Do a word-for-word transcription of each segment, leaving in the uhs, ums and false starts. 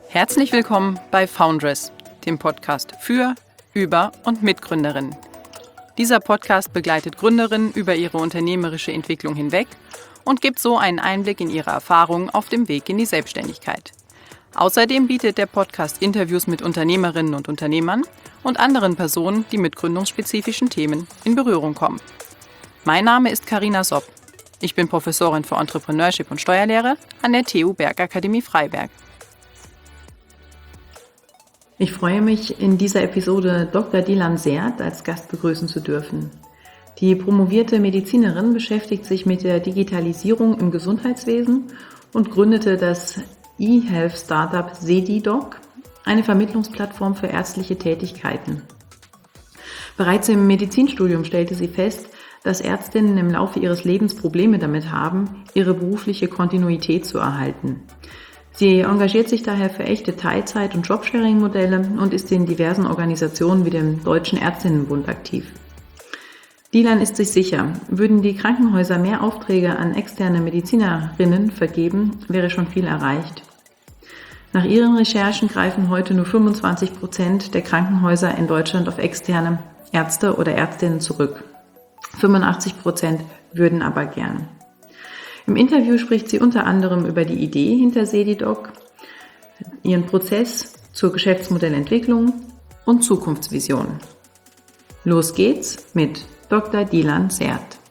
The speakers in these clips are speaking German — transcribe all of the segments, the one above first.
Herzlich willkommen bei Foundress, dem Podcast für, über und mit Gründerinnen. Dieser Podcast begleitet Gründerinnen über ihre unternehmerische Entwicklung hinweg und gibt so einen Einblick in ihre Erfahrungen auf dem Weg in die Selbstständigkeit. Außerdem bietet der Podcast Interviews mit Unternehmerinnen und Unternehmern und anderen Personen, die mit gründungsspezifischen Themen in Berührung kommen. Mein Name ist Carina Sopp. Ich bin Professorin für Entrepreneurship und Steuerlehre an der T U Bergakademie Freiberg. Ich freue mich, in dieser Episode Doktor Dilan Sert als Gast begrüßen zu dürfen. Die promovierte Medizinerin beschäftigt sich mit der Digitalisierung im Gesundheitswesen und gründete das E-Health-Startup SediDoc, eine Vermittlungsplattform für ärztliche Tätigkeiten. Bereits im Medizinstudium stellte sie fest, dass Ärztinnen im Laufe ihres Lebens Probleme damit haben, ihre berufliche Kontinuität zu erhalten. Sie engagiert sich daher für echte Teilzeit- und Jobsharing-Modelle und ist in diversen Organisationen wie dem Deutschen Ärztinnenbund aktiv. Dilan ist sich sicher, würden die Krankenhäuser mehr Aufträge an externe Medizinerinnen vergeben, wäre schon viel erreicht. Nach ihren Recherchen greifen heute nur fünfundzwanzig Prozent der Krankenhäuser in Deutschland auf externe Ärzte oder Ärztinnen zurück. fünfundachtzig Prozent würden aber gern. Im Interview spricht sie unter anderem über die Idee hinter SediDoc, ihren Prozess zur Geschäftsmodellentwicklung und Zukunftsvision. Los geht's mit Doktor Dilan Sert.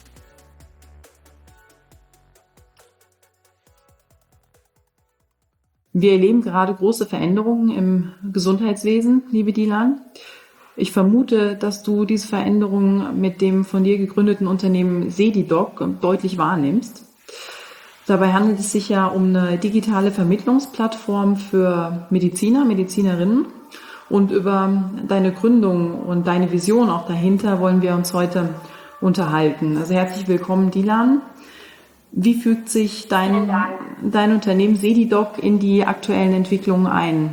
Wir erleben gerade große Veränderungen im Gesundheitswesen, liebe Dilan. Ich vermute, dass du diese Veränderungen mit dem von dir gegründeten Unternehmen SediDoc deutlich wahrnimmst. Dabei handelt es sich ja um eine digitale Vermittlungsplattform für Mediziner, Medizinerinnen. Und über deine Gründung und deine Vision auch dahinter wollen wir uns heute unterhalten. Also herzlich willkommen, Dilan. Wie fügt sich dein, dein Unternehmen SediDoc in die aktuellen Entwicklungen ein?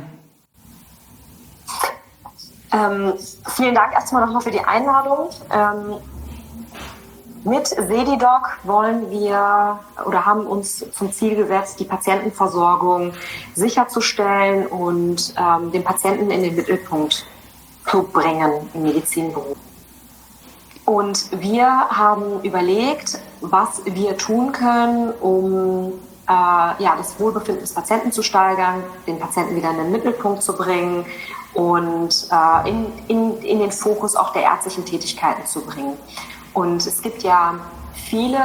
Ähm, vielen Dank erstmal nochmal für die Einladung. Ähm, mit SediDoc wollen wir oder haben uns zum Ziel gesetzt, die Patientenversorgung sicherzustellen und ähm, den Patienten in den Mittelpunkt zu bringen im Medizinberuf. Und wir haben überlegt, was wir tun können, um äh, ja, das Wohlbefinden des Patienten zu steigern, den Patienten wieder in den Mittelpunkt zu bringen und äh, in, in, in den Fokus auch der ärztlichen Tätigkeiten zu bringen. Und es gibt ja viele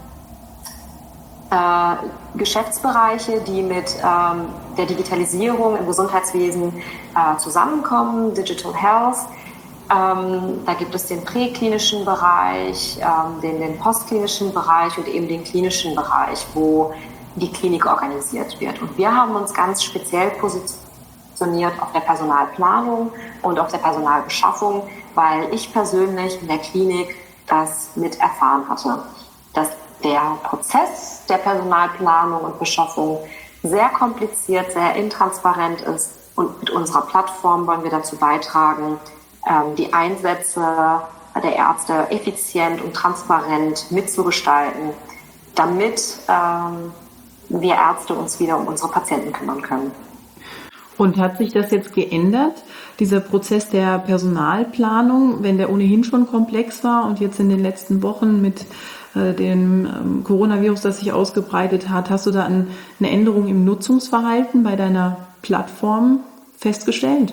äh, Geschäftsbereiche, die mit ähm, der Digitalisierung im Gesundheitswesen äh, zusammenkommen, Digital Health. Ähm, da gibt es den präklinischen Bereich, ähm, den, den postklinischen Bereich und eben den klinischen Bereich, wo die Klinik organisiert wird. Und wir haben uns ganz speziell positioniert auf der Personalplanung und auf der Personalbeschaffung, weil ich persönlich in der Klinik das mit erfahren hatte, dass der Prozess der Personalplanung und Beschaffung sehr kompliziert, sehr intransparent ist. Und mit unserer Plattform wollen wir dazu beitragen, die Einsätze der Ärzte effizient und transparent mitzugestalten, damit wir Ärzte uns wieder um unsere Patienten kümmern können. Und hat sich das jetzt geändert, dieser Prozess der Personalplanung, wenn der ohnehin schon komplex war und jetzt in den letzten Wochen mit äh, dem ähm, Coronavirus, das sich ausgebreitet hat, hast du da ein, eine Änderung im Nutzungsverhalten bei deiner Plattform festgestellt?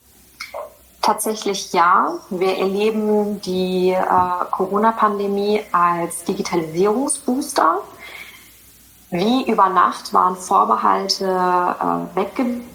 Tatsächlich ja. Wir erleben die äh, Corona-Pandemie als Digitalisierungsbooster. Wie über Nacht waren Vorbehalte äh, weggewischt.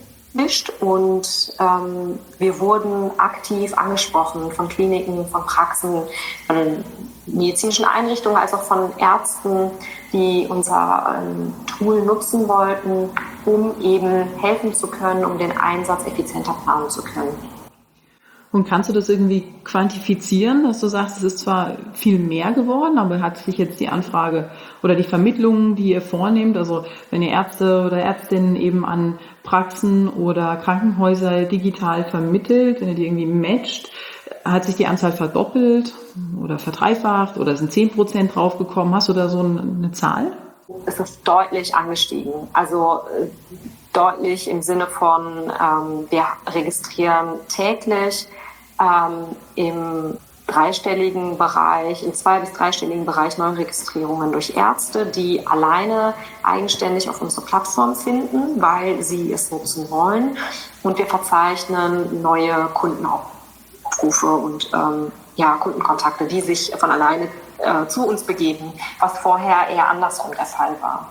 Und ähm, wir wurden aktiv angesprochen von Kliniken, von Praxen, von medizinischen Einrichtungen, als auch von Ärzten, die unser ähm, Tool nutzen wollten, um eben helfen zu können, um den Einsatz effizienter planen zu können. Und kannst du das irgendwie quantifizieren, dass du sagst, es ist zwar viel mehr geworden, aber hat sich jetzt die Anfrage oder die Vermittlungen, die ihr vornehmt, also wenn ihr Ärzte oder Ärztinnen eben an Praxen oder Krankenhäuser digital vermittelt, wenn ihr die irgendwie matcht, hat sich die Anzahl verdoppelt oder verdreifacht oder sind zehn Prozent draufgekommen? Hast du da so eine Zahl? Es ist deutlich angestiegen. Also deutlich im Sinne von, ähm, wir registrieren täglich ähm, im dreistelligen Bereich, im zwei- bis dreistelligen Bereich Neuregistrierungen durch Ärzte, die alleine eigenständig auf unsere Plattform finden, weil sie es nutzen wollen. Und wir verzeichnen neue Kundenaufrufe und ähm, ja, Kundenkontakte, die sich von alleine äh, zu uns begeben, was vorher eher andersrum der Fall war.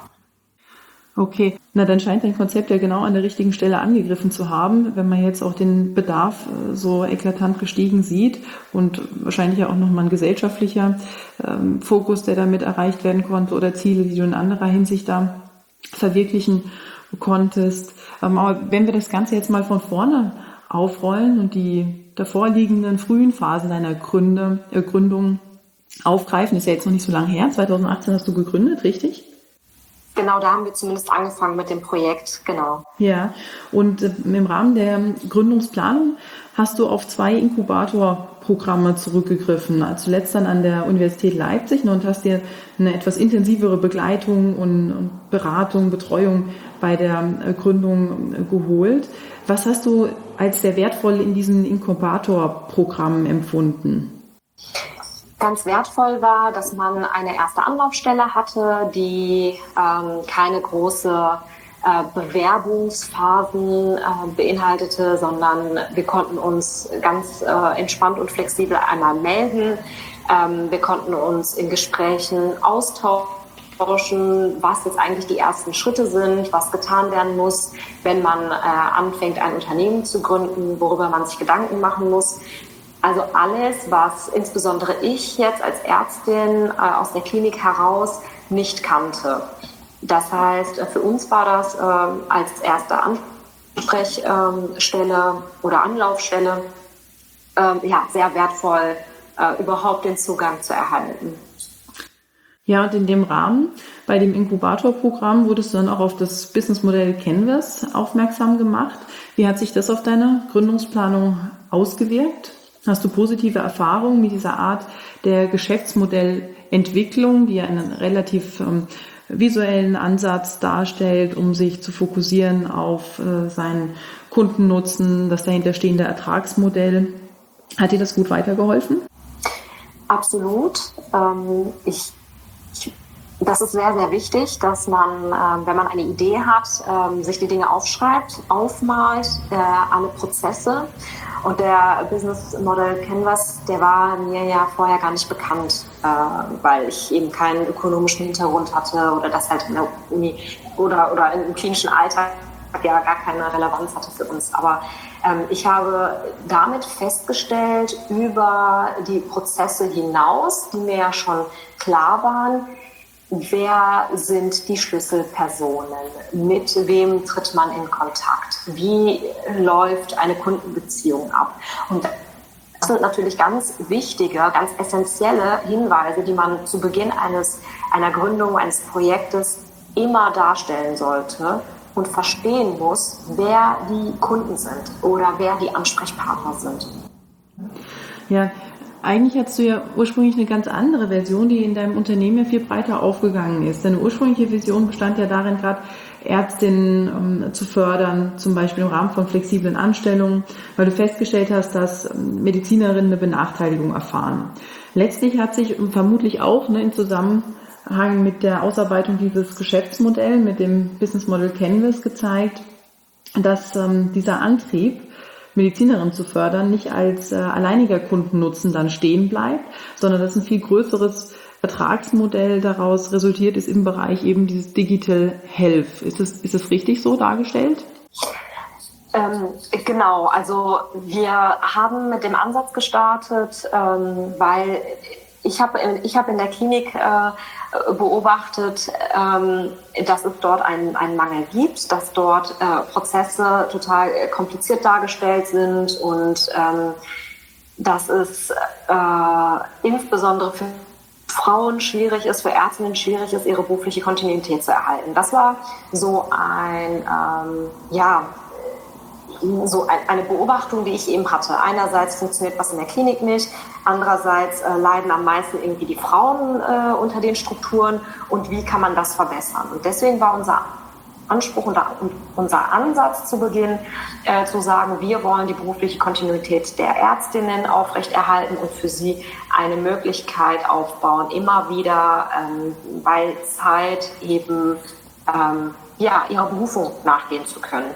Okay, na dann scheint dein Konzept ja genau an der richtigen Stelle angegriffen zu haben, wenn man jetzt auch den Bedarf so eklatant gestiegen sieht und wahrscheinlich ja auch nochmal ein gesellschaftlicher ähm, Fokus, der damit erreicht werden konnte oder Ziele, die du in anderer Hinsicht da verwirklichen konntest. Ähm, aber wenn wir das Ganze jetzt mal von vorne aufrollen und die davor liegenden frühen Phasen deiner Gründe, äh, Gründung aufgreifen, ist ja jetzt noch nicht so lange her, zwanzig achtzehn hast du gegründet, richtig? Genau, da haben wir zumindest angefangen mit dem Projekt, genau. Ja, und äh, im Rahmen der Gründungsplanung hast du auf zwei Inkubatorprogramme zurückgegriffen, zuletzt dann an der Universität Leipzig, und hast dir eine etwas intensivere Begleitung und Beratung, Betreuung bei der Gründung geholt. Was hast du als sehr wertvoll in diesen Inkubatorprogrammen empfunden? Ganz wertvoll war, dass man eine erste Anlaufstelle hatte, die ähm, keine große äh, Bewerbungsphasen äh, beinhaltete, sondern wir konnten uns ganz äh, entspannt und flexibel einmal melden. Ähm, wir konnten uns in Gesprächen austauschen, was jetzt eigentlich die ersten Schritte sind, was getan werden muss, wenn man äh, anfängt, ein Unternehmen zu gründen, worüber man sich Gedanken machen muss. Also alles, was insbesondere ich jetzt als Ärztin äh, aus der Klinik heraus nicht kannte. Das heißt, für uns war das äh, als erste Ansprechstelle ähm, oder Anlaufstelle äh, ja, sehr wertvoll, äh, überhaupt den Zugang zu erhalten. Ja, und in dem Rahmen, bei dem Inkubatorprogramm, wurdest du dann auch auf das Businessmodell Canvas aufmerksam gemacht. Wie hat sich das auf deine Gründungsplanung ausgewirkt? Hast du positive Erfahrungen mit dieser Art der Geschäftsmodellentwicklung, die ja einen relativ ähm, visuellen Ansatz darstellt, um sich zu fokussieren auf äh, seinen Kundennutzen, das dahinterstehende Ertragsmodell? Hat dir das gut weitergeholfen? Absolut. Ähm, ich, ich, das ist sehr, sehr wichtig, dass man, äh, wenn man eine Idee hat, äh, sich die Dinge aufschreibt, aufmalt, äh, alle Prozesse. Und der Business Model Canvas, der war mir ja vorher gar nicht bekannt, äh, weil ich eben keinen ökonomischen Hintergrund hatte oder das halt in der Uni oder, oder im klinischen Alltag ja gar keine Relevanz hatte für uns. Aber ähm, ich habe damit festgestellt, über die Prozesse hinaus, die mir ja schon klar waren, wer sind die Schlüsselpersonen? Mit wem tritt man in Kontakt? Wie läuft eine Kundenbeziehung ab? Und das sind natürlich ganz wichtige, ganz essentielle Hinweise, die man zu Beginn eines, einer Gründung, eines Projektes immer darstellen sollte und verstehen muss, wer die Kunden sind oder wer die Ansprechpartner sind. Ja, eigentlich hattest du ja ursprünglich eine ganz andere Version, die in deinem Unternehmen ja viel breiter aufgegangen ist. Deine ursprüngliche Vision bestand ja darin, gerade Ärztinnen ähm, zu fördern, zum Beispiel im Rahmen von flexiblen Anstellungen, weil du festgestellt hast, dass ähm, Medizinerinnen eine Benachteiligung erfahren. Letztlich hat sich vermutlich auch ne, im Zusammenhang mit der Ausarbeitung dieses Geschäftsmodells, mit dem Business Model Canvas gezeigt, dass ähm, dieser Antrieb, Medizinerinnen zu fördern, nicht als äh, alleiniger Kundennutzen dann stehen bleibt, sondern dass ein viel größeres Vertragsmodell daraus resultiert ist im Bereich eben dieses Digital Health. Ist das, ist das richtig so dargestellt? Ähm, genau, also wir haben mit dem Ansatz gestartet, ähm, weil ich habe ich hab in der Klinik äh, beobachtet, ähm, dass es dort einen, einen Mangel gibt, dass dort äh, Prozesse total kompliziert dargestellt sind und ähm, dass es äh, insbesondere für Frauen schwierig ist, für Ärztinnen schwierig ist, ihre berufliche Kontinuität zu erhalten. Das war so ein, ähm, ja, so ein, eine Beobachtung, die ich eben hatte. Einerseits funktioniert was in der Klinik nicht, andererseits äh, leiden am meisten irgendwie die Frauen äh, unter den Strukturen und wie kann man das verbessern? Und deswegen war unser Anspruch und unser Ansatz zu Beginn, äh, zu sagen, wir wollen die berufliche Kontinuität der Ärztinnen aufrechterhalten und für sie eine Möglichkeit aufbauen, immer wieder ähm, bei Zeit eben ähm, ja, ihrer Berufung nachgehen zu können.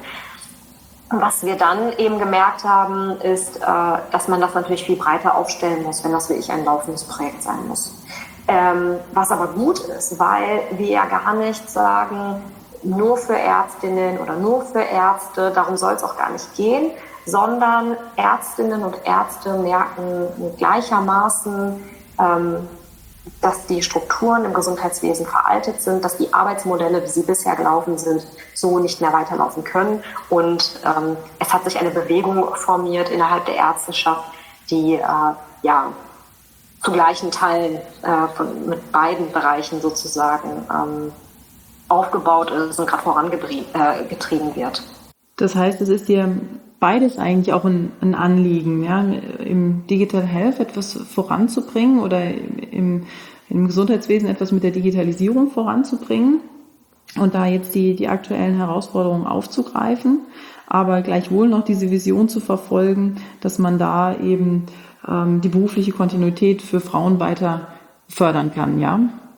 Was wir dann eben gemerkt haben, ist, äh, dass man das natürlich viel breiter aufstellen muss, wenn das wirklich ein laufendes Projekt sein muss. Ähm, was aber gut ist, weil wir ja gar nicht sagen, nur für Ärztinnen oder nur für Ärzte, darum soll es auch gar nicht gehen, sondern Ärztinnen und Ärzte merken gleichermaßen, ähm, dass die Strukturen im Gesundheitswesen veraltet sind, dass die Arbeitsmodelle, wie sie bisher gelaufen sind, so nicht mehr weiterlaufen können. Und ähm, es hat sich eine Bewegung formiert innerhalb der Ärzteschaft, die äh, ja zu gleichen Teilen äh, von, mit beiden Bereichen sozusagen ähm, aufgebaut ist und gerade vorangetrieben wird. Das heißt, es ist dir beides eigentlich auch ein, ein Anliegen, ja, im Digital Health etwas voranzubringen oder im, im Gesundheitswesen etwas mit der Digitalisierung voranzubringen und da jetzt die, die aktuellen Herausforderungen aufzugreifen, aber gleichwohl noch diese Vision zu verfolgen, dass man da eben ähm, die berufliche Kontinuität für Frauen weiter fördern kann, ja?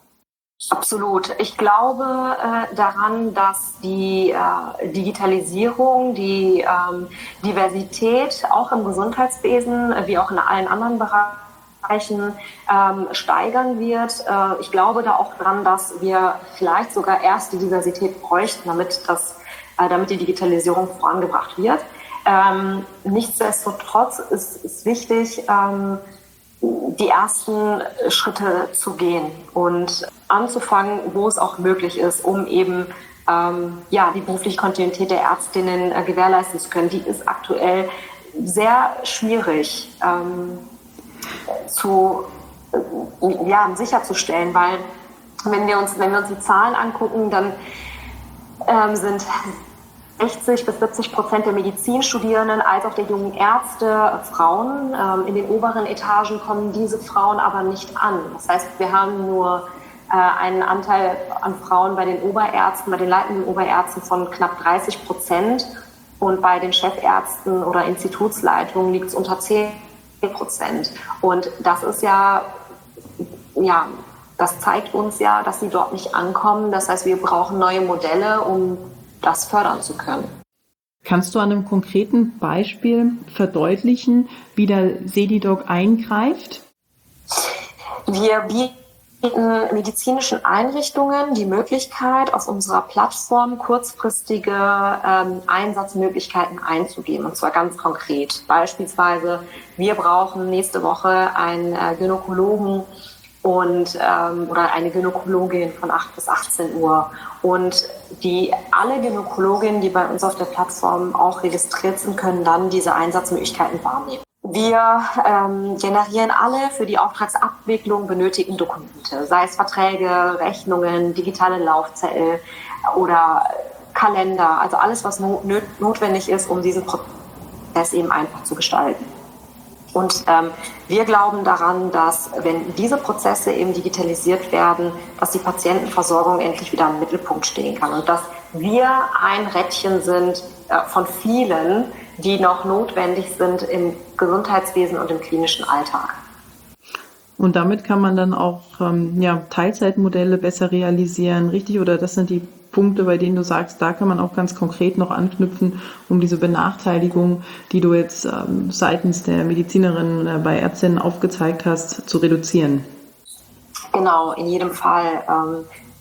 Absolut. Ich glaube äh, daran, dass die äh, Digitalisierung, die ähm, Diversität auch im Gesundheitswesen wie auch in allen anderen Bereichen ähm, steigern wird. Äh, ich glaube da auch dran, dass wir vielleicht sogar erst die Diversität bräuchten, damit, das, äh, damit die Digitalisierung vorangebracht wird. Ähm, nichtsdestotrotz ist es wichtig, ähm, die ersten Schritte zu gehen und anzufangen, wo es auch möglich ist, um eben ähm, ja, die berufliche Kontinuität der Ärztinnen äh, gewährleisten zu können. Die ist aktuell sehr schwierig ähm, zu, äh, ja, sicherzustellen, weil wenn wir uns, wenn wir uns die Zahlen angucken, dann ähm, sind sechzig bis siebzig Prozent der Medizinstudierenden als auch der jungen Ärzte Frauen. Ähm, in den oberen Etagen kommen diese Frauen aber nicht an. Das heißt, wir haben nur äh, einen Anteil an Frauen bei den Oberärzten, bei den leitenden Oberärzten von knapp dreißig Prozent. Und bei den Chefärzten oder Institutsleitungen liegt es unter zehn Prozent. Und das ist ja, ja, das zeigt uns ja, dass sie dort nicht ankommen. Das heißt, wir brauchen neue Modelle, um das fördern zu können. Kannst du an einem konkreten Beispiel verdeutlichen, wie der Sedidoc eingreift? Wir bieten medizinischen Einrichtungen die Möglichkeit, auf unserer Plattform kurzfristige ähm, Einsatzmöglichkeiten einzugeben, und zwar ganz konkret. Beispielsweise, wir brauchen nächste Woche einen äh, Gynäkologen und ähm, oder eine Gynäkologin von acht bis achtzehn Uhr. Und die alle Gynäkologinnen, die bei uns auf der Plattform auch registriert sind, können dann diese Einsatzmöglichkeiten wahrnehmen. Wir ähm, generieren alle für die Auftragsabwicklung benötigten Dokumente, sei es Verträge, Rechnungen, digitale Laufzettel oder Kalender, also alles, was no- notwendig ist, um diesen Prozess eben einfach zu gestalten. Und ähm, wir glauben daran, dass wenn diese Prozesse eben digitalisiert werden, dass die Patientenversorgung endlich wieder im Mittelpunkt stehen kann und dass wir ein Rädchen sind äh, von vielen, die noch notwendig sind im Gesundheitswesen und im klinischen Alltag. Und damit kann man dann auch ähm, ja, Teilzeitmodelle besser realisieren, richtig? Oder das sind die Punkte, bei denen du sagst, da kann man auch ganz konkret noch anknüpfen, um diese Benachteiligung, die du jetzt ähm, seitens der Medizinerinnen oder bei Ärztinnen aufgezeigt hast, zu reduzieren. Genau, in jedem Fall ähm,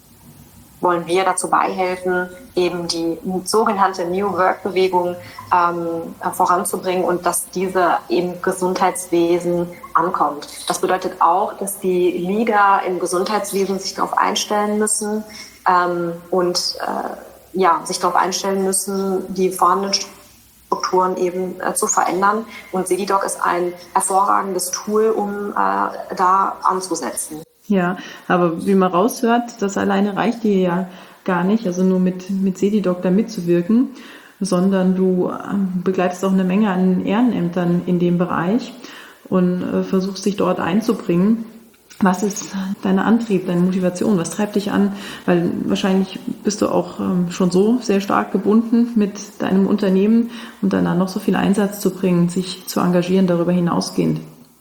wollen wir dazu beihelfen, eben die sogenannte New Work-Bewegung ähm, voranzubringen und dass diese im Gesundheitswesen ankommt. Das bedeutet auch, dass die Leader im Gesundheitswesen sich darauf einstellen müssen, Ähm, und äh, ja, sich darauf einstellen müssen, die vorhandenen Strukturen eben äh, zu verändern. Und Sedidoc ist ein hervorragendes Tool, um äh, da anzusetzen. Ja, aber wie man raushört, das alleine reicht dir ja gar nicht, also nur mit, mit Sedidoc da mitzuwirken, sondern du äh, begleitest auch eine Menge an Ehrenämtern in dem Bereich und äh, versuchst dich dort einzubringen. Was ist dein Antrieb, deine Motivation? Was treibt dich an? Weil wahrscheinlich bist du auch ähm, schon so sehr stark gebunden mit deinem Unternehmen und dann noch so viel Einsatz zu bringen, sich zu engagieren, darüber hinausgehend.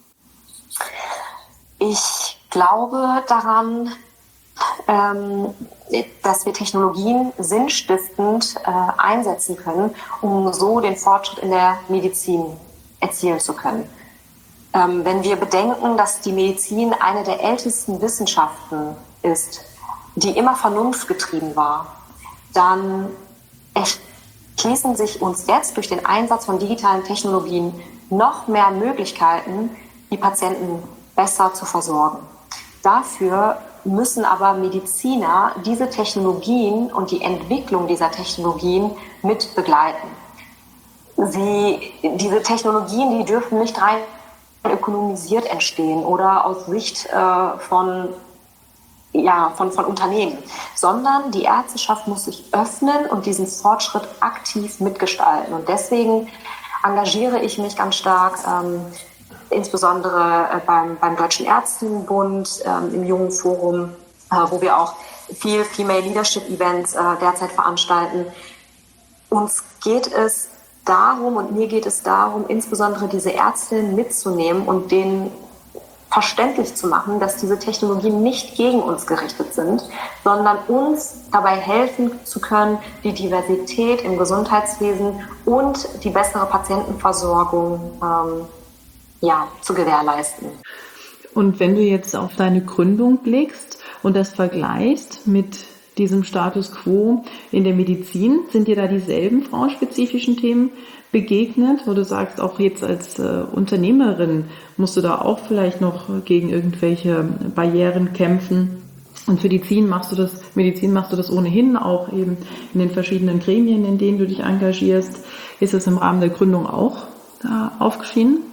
Ich glaube daran, ähm, dass wir Technologien sinnstiftend äh, einsetzen können, um so den Fortschritt in der Medizin erzielen zu können. Ähm, wenn wir bedenken, dass die Medizin eine der ältesten Wissenschaften ist, die immer vernunftgetrieben war, dann erschließen sich uns jetzt durch den Einsatz von digitalen Technologien noch mehr Möglichkeiten, die Patienten besser zu versorgen. Dafür müssen aber Mediziner diese Technologien und die Entwicklung dieser Technologien mit begleiten. Sie, diese Technologien, die dürfen nicht rein ökonomisiert entstehen oder aus Sicht äh, von, ja, von, von Unternehmen, sondern die Ärzteschaft muss sich öffnen und diesen Fortschritt aktiv mitgestalten. Und deswegen engagiere ich mich ganz stark, ähm, insbesondere äh, beim, beim Deutschen Ärztinnenbund, ähm, im Jungen Forum, äh, wo wir auch viel Female Leadership Events äh, derzeit veranstalten. Uns geht es darum und mir geht es darum, insbesondere diese Ärztinnen mitzunehmen und denen verständlich zu machen, dass diese Technologien nicht gegen uns gerichtet sind, sondern uns dabei helfen zu können, die Diversität im Gesundheitswesen und die bessere Patientenversorgung ähm, ja, zu gewährleisten. Und wenn du jetzt auf deine Gründung blickst und das vergleichst mit diesem Status quo in der Medizin, sind dir da dieselben frauenspezifischen Themen begegnet, wo du sagst, auch jetzt als äh, Unternehmerin musst du da auch vielleicht noch gegen irgendwelche Barrieren kämpfen? Und für die Medizin machst du das, Medizin machst du das ohnehin auch eben in den verschiedenen Gremien, in denen du dich engagierst. Ist es im Rahmen der Gründung auch da aufgeschieden?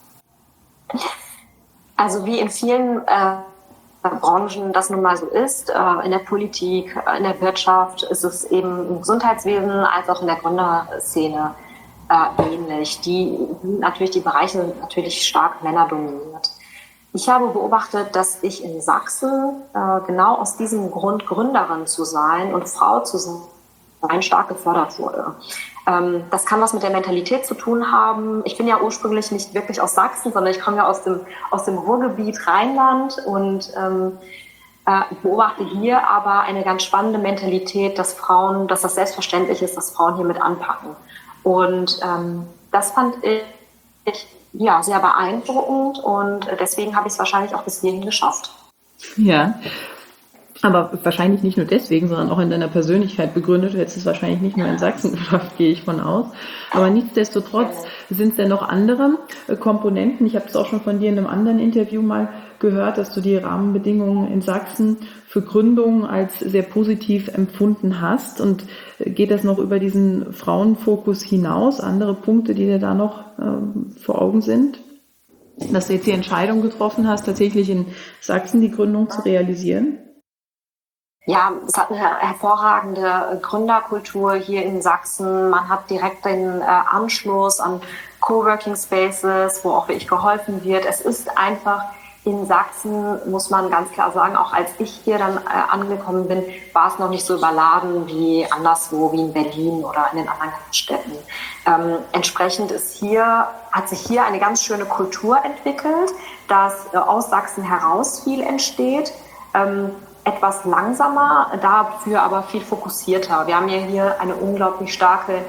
Also wie in vielen äh Branchen das nun mal so ist, in der Politik, in der Wirtschaft ist es eben im Gesundheitswesen als auch in der Gründerszene ähnlich. Die sind natürlich, die Bereiche sind natürlich stark männerdominiert. Ich habe beobachtet, dass ich in Sachsen genau aus diesem Grund, Gründerin zu sein und Frau zu sein, stark gefördert wurde. Das kann was mit der Mentalität zu tun haben. Ich bin ja ursprünglich nicht wirklich aus Sachsen, sondern ich komme ja aus dem, aus dem Ruhrgebiet Rheinland und ähm, äh, beobachte hier aber eine ganz spannende Mentalität, dass Frauen, dass das selbstverständlich ist, dass Frauen hier mit anpacken. Und ähm, das fand ich ja, sehr beeindruckend und deswegen habe ich es wahrscheinlich auch bis hierhin geschafft. Ja. Aber wahrscheinlich nicht nur deswegen, sondern auch in deiner Persönlichkeit begründet. Du hättest es wahrscheinlich nicht nur in Sachsen geschafft, gehe ich von aus. Aber nichtsdestotrotz sind es denn noch andere Komponenten. Ich habe es auch schon von dir in einem anderen Interview mal gehört, dass du die Rahmenbedingungen in Sachsen für Gründungen als sehr positiv empfunden hast. Und geht das noch über diesen Frauenfokus hinaus? Andere Punkte, die dir da noch ähm, vor Augen sind? Dass du jetzt die Entscheidung getroffen hast, tatsächlich in Sachsen die Gründung zu realisieren? Ja, es hat eine hervorragende Gründerkultur hier in Sachsen. Man hat direkt den äh, Anschluss an Coworking Spaces, wo auch wirklich geholfen wird. Es ist einfach in Sachsen, muss man ganz klar sagen, auch als ich hier dann äh, angekommen bin, war es noch nicht so überladen wie anderswo, wie in Berlin oder in den anderen Städten. Ähm, entsprechend ist hier, hat sich hier eine ganz schöne Kultur entwickelt, dass äh, aus Sachsen heraus viel entsteht. Ähm, etwas langsamer, dafür aber viel fokussierter. Wir haben ja hier eine unglaublich starke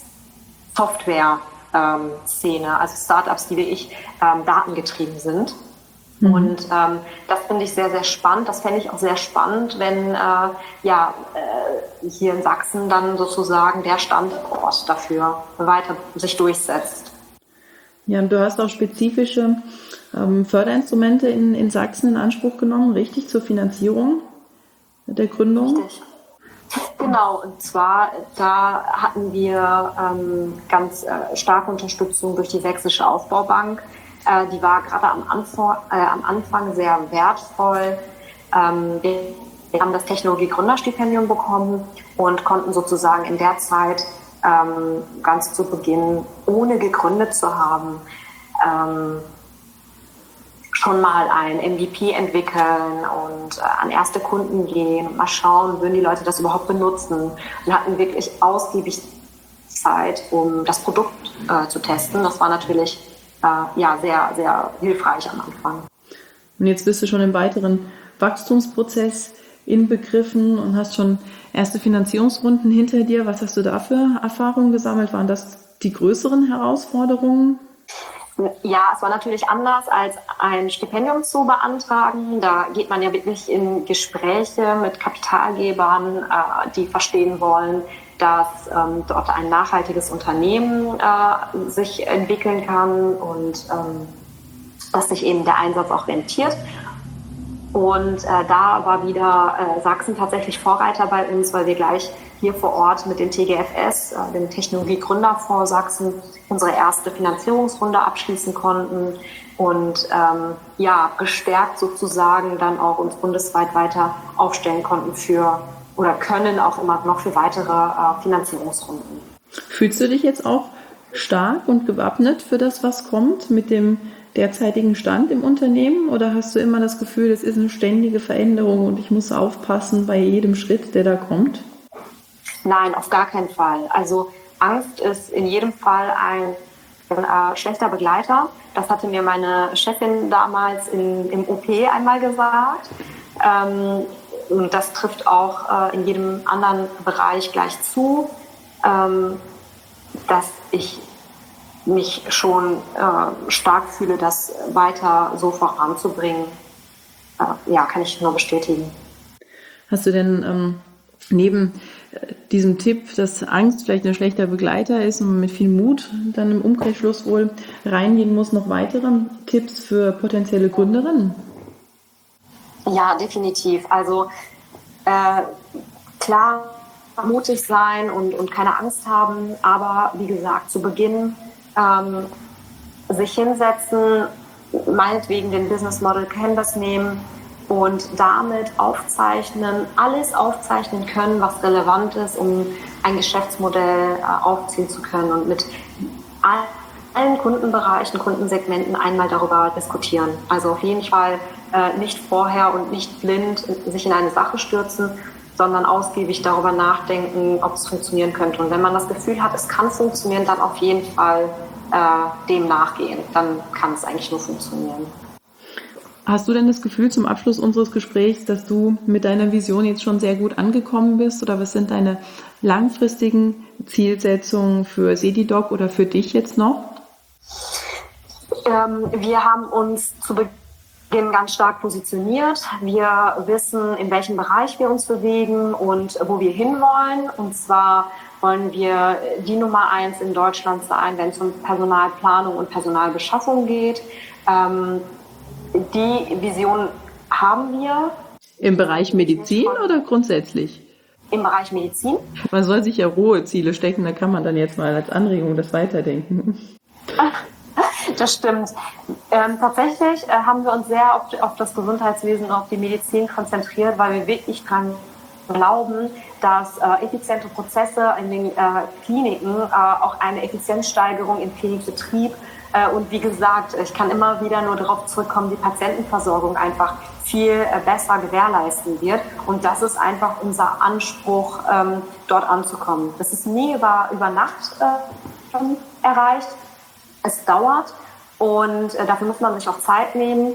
Software-Szene, ähm, also Startups, die wie ich ähm, datengetrieben sind. Mhm. Und ähm, das finde ich sehr, sehr spannend. Das fände ich auch sehr spannend, wenn äh, ja, äh, hier in Sachsen dann sozusagen der Standort dafür weiter sich durchsetzt. Ja, und du hast auch spezifische ähm, Förderinstrumente in, in Sachsen in Anspruch genommen, richtig, zur Finanzierung der Gründung? Richtig. Genau, und zwar, da hatten wir ähm, ganz äh, starke Unterstützung durch die Sächsische Aufbaubank. Äh, die war gerade am Anfang, äh, am Anfang sehr wertvoll. Ähm, wir, wir haben das Technologie-Gründerstipendium bekommen und konnten sozusagen in der Zeit ähm, ganz zu Beginn, ohne gegründet zu haben, ähm, schon mal ein M V P entwickeln und äh, an erste Kunden gehen und mal schauen, würden die Leute das überhaupt benutzen. Und hatten wirklich ausgiebig Zeit, um das Produkt äh, zu testen. Das war natürlich äh, ja, sehr, sehr hilfreich am Anfang. Und jetzt bist du schon im weiteren Wachstumsprozess inbegriffen und hast schon erste Finanzierungsrunden hinter dir. Was hast du da für Erfahrungen gesammelt? Waren das die größeren Herausforderungen? Ja, es war natürlich anders als ein Stipendium zu beantragen. Da geht man ja wirklich in Gespräche mit Kapitalgebern, äh, die verstehen wollen, dass ähm, dort ein nachhaltiges Unternehmen äh, sich entwickeln kann und ähm, dass sich eben der Einsatz auch rentiert. Und äh, da war wieder äh, Sachsen tatsächlich Vorreiter bei uns, weil wir gleich hier vor Ort mit dem T G F S, äh, dem Technologie-Gründerfonds Sachsen, unsere erste Finanzierungsrunde abschließen konnten und ähm, ja, gestärkt sozusagen dann auch uns bundesweit weiter aufstellen konnten für oder können auch immer noch für weitere äh, Finanzierungsrunden. Fühlst du dich jetzt auch stark und gewappnet für das, was kommt mit dem derzeitigen Stand im Unternehmen? Oder hast du immer das Gefühl, es ist eine ständige Veränderung und ich muss aufpassen bei jedem Schritt, der da kommt? Nein, auf gar keinen Fall. Also Angst ist in jedem Fall ein, ein äh, schlechter Begleiter. Das hatte mir meine Chefin damals in, im O P einmal gesagt. Ähm, und das trifft auch äh, in jedem anderen Bereich gleich zu, ähm, dass ich mich schon äh, stark fühle, das weiter so voranzubringen. Äh, ja, kann ich nur bestätigen. Hast du denn ähm, neben äh, diesem Tipp, dass Angst vielleicht ein schlechter Begleiter ist und man mit viel Mut dann im Umkehrschluss wohl reingehen muss, noch weitere Tipps für potenzielle Gründerinnen? Ja, definitiv. Also äh, klar, mutig sein und, und keine Angst haben, aber wie gesagt, zu Beginn ähm, sich hinsetzen, meinetwegen den Business Model Canvas nehmen und damit aufzeichnen, alles aufzeichnen können, was relevant ist, um ein Geschäftsmodell äh, aufziehen zu können und mit allen Kundenbereichen, Kundensegmenten einmal darüber diskutieren. Also auf jeden Fall äh, nicht vorher und nicht blind sich in eine Sache stürzen, sondern ausgiebig darüber nachdenken, ob es funktionieren könnte. Und wenn man das Gefühl hat, es kann funktionieren, dann auf jeden Fall äh, dem nachgehen. Dann kann es eigentlich nur funktionieren. Hast du denn das Gefühl zum Abschluss unseres Gesprächs, dass du mit deiner Vision jetzt schon sehr gut angekommen bist? Oder was sind deine langfristigen Zielsetzungen für Sedidoc oder für dich jetzt noch? Ähm, wir haben uns zu Beginn ganz stark positioniert. Wir wissen, in welchem Bereich wir uns bewegen und wo wir hinwollen. Und zwar wollen wir die Nummer eins in Deutschland sein, wenn es um Personalplanung und Personalbeschaffung geht. Ähm, die Vision haben wir. Im Bereich Medizin oder grundsätzlich? Im Bereich Medizin. Man soll sich ja rohe Ziele stecken, da kann man dann jetzt mal als Anregung das weiterdenken. Das stimmt. Ähm, tatsächlich äh, haben wir uns sehr auf, auf das Gesundheitswesen und auf die Medizin konzentriert, weil wir wirklich dran glauben, dass äh, effiziente Prozesse in den äh, Kliniken äh, auch eine Effizienzsteigerung im Klinikbetrieb äh, und wie gesagt, ich kann immer wieder nur darauf zurückkommen, die Patientenversorgung einfach viel äh, besser gewährleisten wird. Und das ist einfach unser Anspruch, ähm, dort anzukommen. Das ist nie über, über Nacht äh, erreicht. Es dauert und äh, dafür muss man sich auch Zeit nehmen,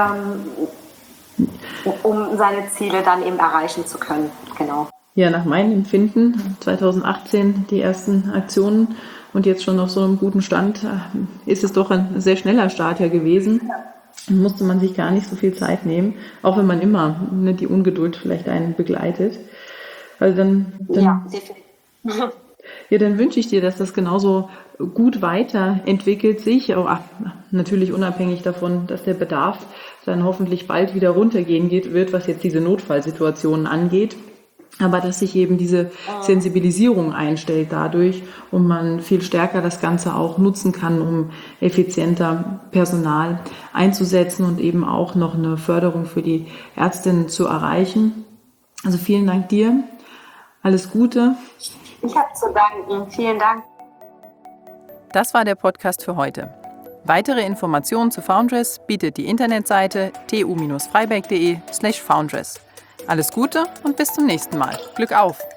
ähm, um seine Ziele dann eben erreichen zu können. Genau. Ja, nach meinem Empfinden, zwanzig achtzehn die ersten Aktionen und jetzt schon auf so einem guten Stand, ist es doch ein sehr schneller Start ja gewesen. Da musste man sich gar nicht so viel Zeit nehmen, auch wenn man immer ne, die Ungeduld vielleicht einen begleitet. Also dann, dann ja, definitiv. Ja, dann wünsche ich dir, dass das genauso gut weiterentwickelt sich, auch ach, natürlich unabhängig davon, dass der Bedarf dann hoffentlich bald wieder runtergehen geht, wird, was jetzt diese Notfallsituationen angeht. Aber dass sich eben diese Sensibilisierung einstellt dadurch und man viel stärker das Ganze auch nutzen kann, um effizienter Personal einzusetzen und eben auch noch eine Förderung für die Ärztinnen zu erreichen. Also vielen Dank dir. Alles Gute. Ich habe zu danken. Vielen Dank. Das war der Podcast für heute. Weitere Informationen zu Foundress bietet die Internetseite t u bindestrich freiberg punkt de slash foundress. Alles Gute und bis zum nächsten Mal. Glück auf!